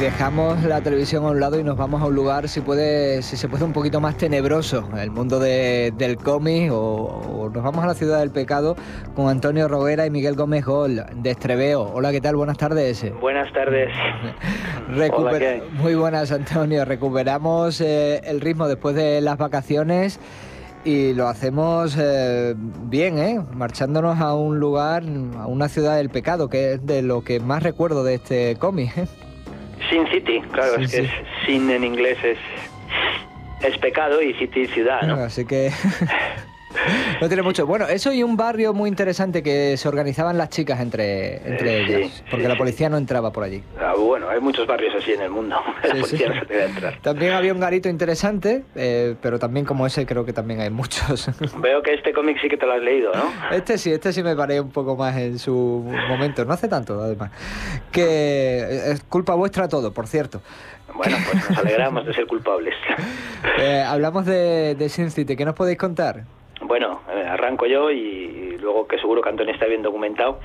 dejamos la televisión a un lado y nos vamos a un lugar, si se puede, un poquito más tenebroso, el mundo del cómic, o nos vamos a la ciudad del pecado con Antonio Roguera y Miguel Gómez Gol, de Estreveo. Hola, ¿qué tal? Buenas tardes. Buenas tardes. Hola, ¿qué hay? Muy buenas, Antonio. Recuperamos el ritmo después de las vacaciones y lo hacemos bien, marchándonos a un lugar, a una ciudad del pecado, que es de lo que más recuerdo de este cómic. Sin City, claro, sí, es que sí. Sin en inglés es pecado y City ciudad, ¿no? Así que no tiene mucho. Bueno, eso y un barrio muy interesante que se organizaban las chicas entre ellas, porque la policía no entraba por allí. Bueno, hay muchos barrios así en el mundo. La policía no se debe entrar. También había un garito interesante, pero también como ese creo que también hay muchos. Veo que este cómic sí que te lo has leído, ¿no? Este sí me paré un poco más en su momento, no hace tanto además. Que es culpa vuestra todo, por cierto. Bueno, pues nos alegramos de ser culpables. Hablamos de Sin City, ¿qué nos podéis contar? Bueno, arranco yo y luego que seguro que Antonio está bien documentado.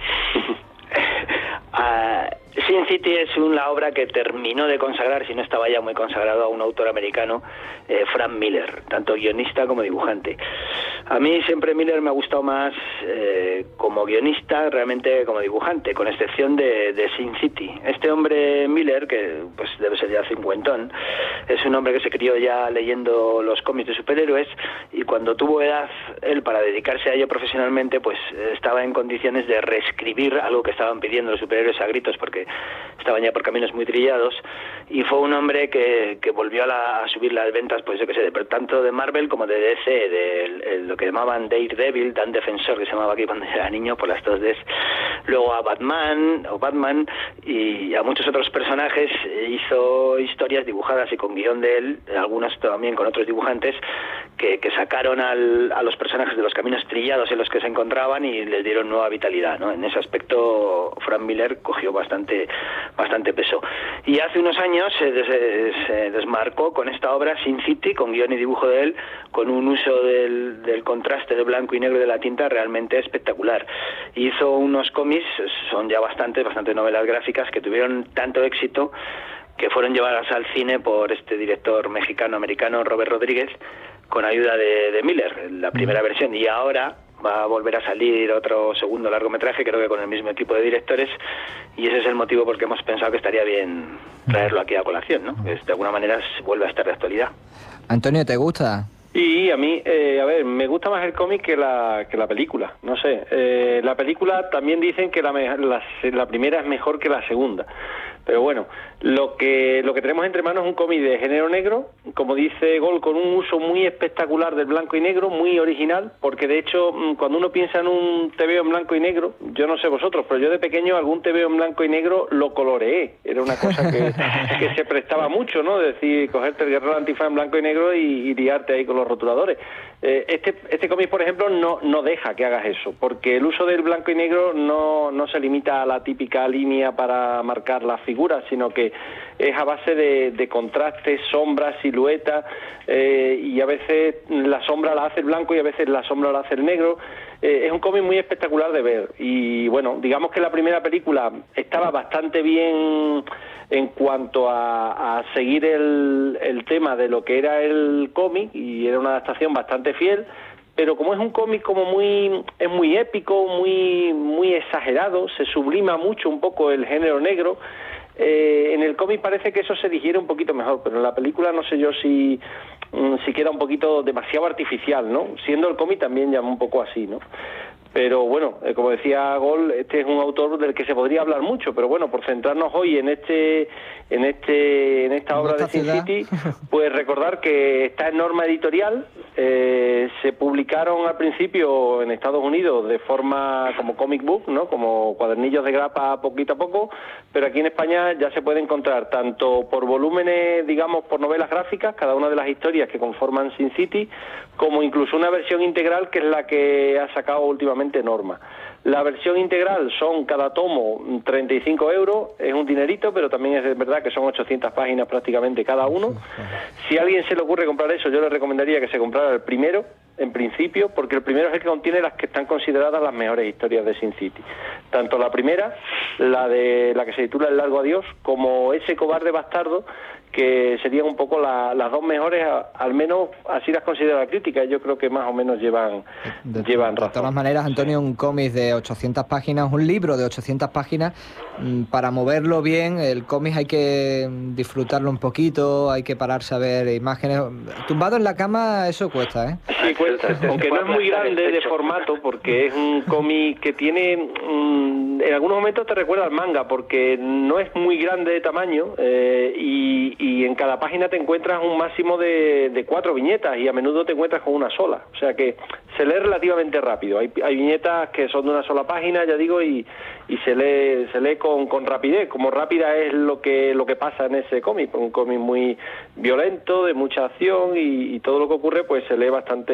Sin City es una obra que terminó de consagrar, si no estaba ya muy consagrado, a un autor americano, Frank Miller, tanto guionista como dibujante. A mí siempre Miller me ha gustado más como guionista, realmente como dibujante, con excepción de Sin City. Este hombre Miller, que pues debe ser ya cincuentón, es un hombre que se crió ya leyendo los cómics de superhéroes, y cuando tuvo edad él para dedicarse a ello profesionalmente, pues estaba en condiciones de reescribir algo que estaban pidiendo los superhéroes a gritos, porque estaban ya por caminos muy trillados, y fue un hombre que volvió a subir las ventas, pues yo que sé, tanto de Marvel como de DC, de lo que llamaban Daredevil, Dan Defensor, que se llamaba aquí cuando era niño, por las 2Ds, luego a Batman y a muchos otros personajes. Hizo historias dibujadas y con guión de él, algunas también con otros dibujantes, que sacaron a los personajes de los caminos trillados en los que se encontraban y les dieron nueva vitalidad, ¿no? En ese aspecto Frank Miller cogió bastante peso. Y hace unos años se desmarcó con esta obra Sin City, con guión y dibujo de él, con un uso del contraste de blanco y negro de la tinta realmente espectacular. Hizo unos cómics, son ya bastantes novelas gráficas que tuvieron tanto éxito que fueron llevadas al cine por este director mexicano-americano Robert Rodríguez, con ayuda de Miller, la primera versión, y ahora va a volver a salir otro segundo largometraje, creo que con el mismo equipo de directores, y ese es el motivo por el que hemos pensado que estaría bien traerlo aquí a colación, ¿no? Que de alguna manera vuelve a estar de actualidad. Antonio, ¿te gusta? Y a mí, me gusta más el cómic que la película, no sé. La película también dicen que la primera es mejor que la segunda. Pero bueno, lo que tenemos entre manos es un cómic de género negro, como dice Gol, con un uso muy espectacular del blanco y negro, muy original, porque de hecho, cuando uno piensa en un TVO en blanco y negro, yo no sé vosotros, pero yo de pequeño algún TVO en blanco y negro lo coloreé. Era una cosa que se prestaba mucho, ¿no? Es decir, cogerte el Guerrero Antifaz en blanco y negro y liarte ahí con los rotuladores. Este cómic, por ejemplo, no deja que hagas eso, porque el uso del blanco y negro no se limita a la típica línea para marcar las figuras, sino que es a base de contrastes, sombras, siluetas, y a veces la sombra la hace el blanco y a veces la sombra la hace el negro. Es un cómic muy espectacular de ver, y bueno, digamos que la primera película estaba bastante bien en cuanto a seguir el tema de lo que era el cómic, y era una adaptación bastante fiel, pero como es un cómic es muy épico, muy exagerado, se sublima mucho un poco el género negro. En el cómic parece que eso se digiere un poquito mejor, pero en la película no sé yo si queda un poquito demasiado artificial, ¿no? Siendo el cómic también ya un poco así, ¿no? Pero bueno, como decía Gol, este es un autor del que se podría hablar mucho, pero bueno, por centrarnos hoy en esta obra de Sin City, pues recordar que está en Norma Editorial. Se publicaron al principio en Estados Unidos de forma como comic book, ¿no? Como cuadernillos de grapa poquito a poco, pero aquí en España ya se puede encontrar tanto por volúmenes, digamos, por novelas gráficas, cada una de las historias que conforman Sin City, como incluso una versión integral, que es la que ha sacado últimamente Norma. La versión integral son cada tomo 35 euros, es un dinerito, pero también es verdad que son 800 páginas prácticamente cada uno. Si a alguien se le ocurre comprar eso, yo le recomendaría que se comprara el primero, en principio, porque el primero es el que contiene las que están consideradas las mejores historias de Sin City. Tanto la primera, la que se titula El largo adiós, como Ese cobarde bastardo, que serían un poco las dos mejores, al menos así las considera la crítica. Yo creo que más o menos llevan razón. De todas maneras, Antonio, un cómic de 800 páginas, un libro de 800 páginas, para moverlo bien, el cómic hay que disfrutarlo un poquito, hay que pararse a ver imágenes. Tumbado en la cama, eso cuesta, ¿eh? Sí, cuesta, aunque no es muy grande de formato, porque es un cómic que tiene, en algunos momentos te recuerda al manga, porque no es muy grande de tamaño, y en cada página te encuentras un máximo de 4 viñetas, y a menudo te encuentras con una sola, o sea que se lee relativamente rápido. Hay viñetas que son de una sola página, ya digo, y se lee con rapidez, como rápida es lo que pasa en ese cómic, un cómic muy violento, de mucha acción, y todo lo que ocurre pues se lee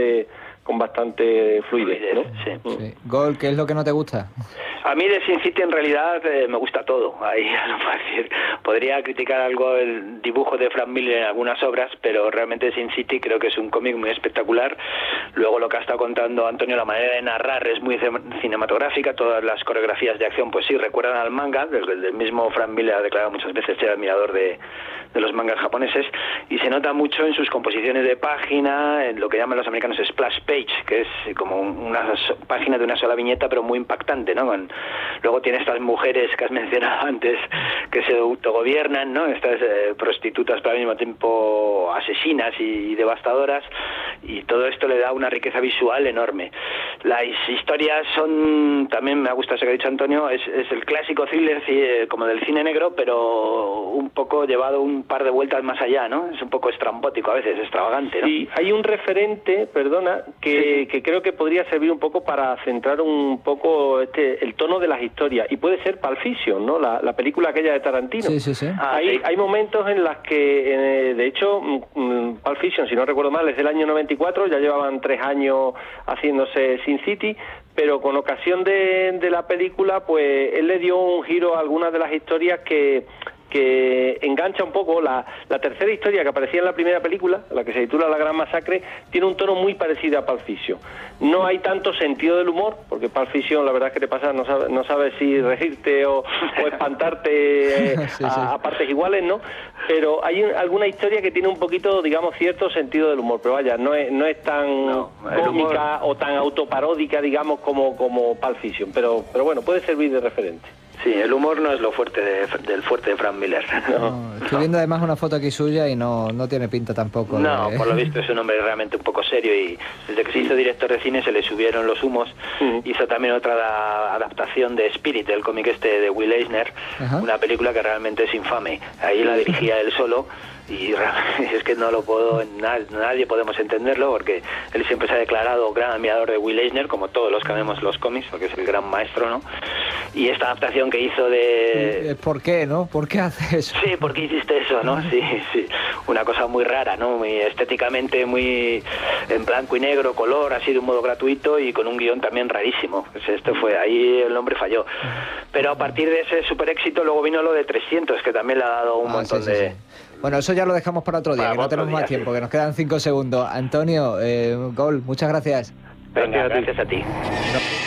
con bastante fluidez, ¿no? Sí. Gol, ¿qué es lo que no te gusta? A mí de Sin City en realidad me gusta todo. Ahí no puedo decir. Podría criticar algo el dibujo de Frank Miller en algunas obras, pero realmente Sin City creo que es un cómic muy espectacular. Luego lo que ha estado contando Antonio, la manera de narrar es muy cinematográfica. Todas las coreografías de acción pues sí recuerdan al manga. El mismo Frank Miller ha declarado muchas veces ser admirador de los mangas japoneses, y se nota mucho en sus composiciones de página, en lo que llaman los americanos splash page, que es como una página de una sola viñeta, pero muy impactante, ¿no? Luego tiene estas mujeres que has mencionado antes, que se autogobiernan, ¿no? Estas prostitutas, pero al mismo tiempo asesinas y devastadoras, y todo esto le da una riqueza visual enorme. Las historias son, también me gusta eso que ha dicho Antonio, es el clásico thriller como del cine negro, pero un poco llevado un par de vueltas más allá, ¿no? Es un poco estrambótico a veces, extravagante, ¿no? Sí, hay un referente, perdona, que creo que podría servir un poco para centrar un poco el tono de las historias, y puede ser Pulp Fiction, ¿no? La película aquella de Tarantino. Sí. Hay momentos en las que, de hecho, Pulp Fiction, si no recuerdo mal, es del año 94, ya llevaban 3 años haciéndose Sin City, pero con ocasión de la película, pues él le dio un giro a algunas de las historias que engancha un poco. La tercera historia que aparecía en la primera película, la que se titula La Gran Masacre, tiene un tono muy parecido a Pulp Fiction. No hay tanto sentido del humor, porque Pulp Fiction, la verdad es que te pasa, no sabes si reírte o espantarte a partes iguales, ¿no? Pero hay alguna historia que tiene un poquito, digamos, cierto sentido del humor, pero vaya, no es tan cómica o tan autoparódica, digamos, como Pulp Fiction, pero bueno, puede servir de referente. Sí, el humor no es lo fuerte del fuerte de Frank Miller. No, estoy viendo además una foto aquí suya y no tiene pinta tampoco. No, por lo visto es un hombre realmente un poco serio, y desde que se hizo director de cine se le subieron los humos. Hizo también otra adaptación de Spirit, el cómic de Will Eisner, una película que realmente es infame. Ahí la dirigía él solo, y es que no lo puedo, nadie podemos entenderlo, porque él siempre se ha declarado gran admirador de Will Eisner, como todos los que vemos los cómics, porque es el gran maestro, ¿no? Y esta adaptación que hizo de... ¿Por qué, no? ¿Por qué hace eso? Sí, ¿por qué hiciste eso, no? Sí. Una cosa muy rara, ¿no? Muy estéticamente, muy en blanco y negro, color, así de un modo gratuito, y con un guión también rarísimo. Pues ahí el hombre falló. Pero a partir de ese super éxito luego vino lo de 300, que también le ha dado un montón de... Bueno, eso ya lo dejamos para otro día, que no tenemos más tiempo, que nos quedan 5 segundos. Antonio, Gol, muchas gracias. Venga, gracias a ti.